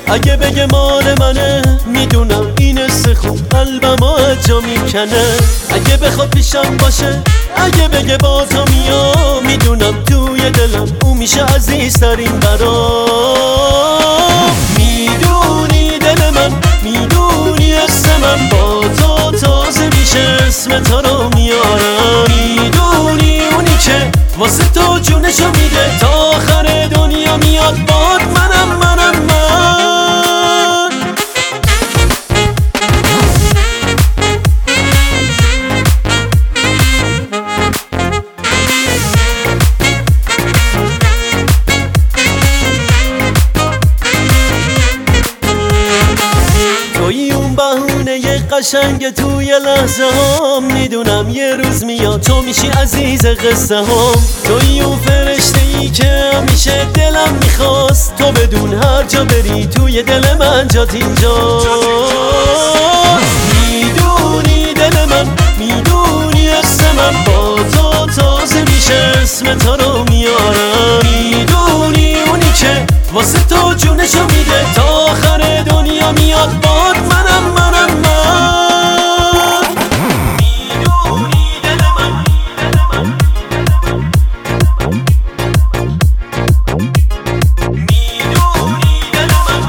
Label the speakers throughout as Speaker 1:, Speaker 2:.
Speaker 1: اگه بگه مال منه میدونم این خوب قلبمو جا میکنه. اگه بخواد پیشم باشه، اگه بگه با تو میام، میدونم توی دلم او میشه عزیزترین برام. میدونی دل من، میدونی اسم من، با تو تازه میشه اسم تو رو میارم. میدونی اونی که واسه تو جونشو میده تا آخر دنیا میاد باد منم من. توی اون بهونه قشنگ توی لحظه هم، میدونم یه روز میاد تو میشی عزیز قصه هم. توی اون فرشته ای که همیشه دلم میخواست، تو بدون هر جا بری توی دل من جات اینجا. میدونی دل من، میدونی اسم من، با تو تازه میشه اسم تو رو میارم. میدونی اونی که واسه تو جونشو میده تا آخر دنیا میاد باد منم من. میدونی دل من، میدونی دل من.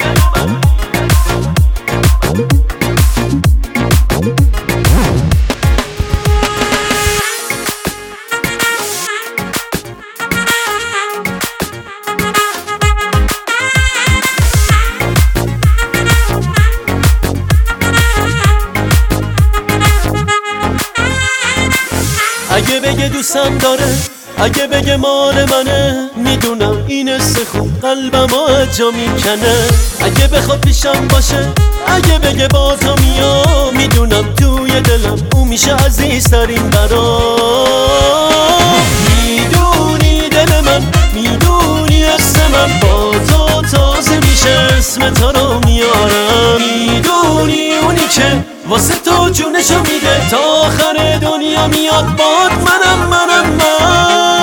Speaker 1: اگه بگه دوستم داره، اگه بگه مال منه، میدونم این خوب قلبمو جا میکنه. اگه بخواد پیشم باشه، اگه بگه با تو میام، میدونم توی دلم او میشه عزیزترین برام. میدونی دل من، میدونی اسم من، با تو تازه میشه اسم تو رو میارم. میدونی اونی که واسه تو جونشو میده تا آخر دنیا میاد باد منم من.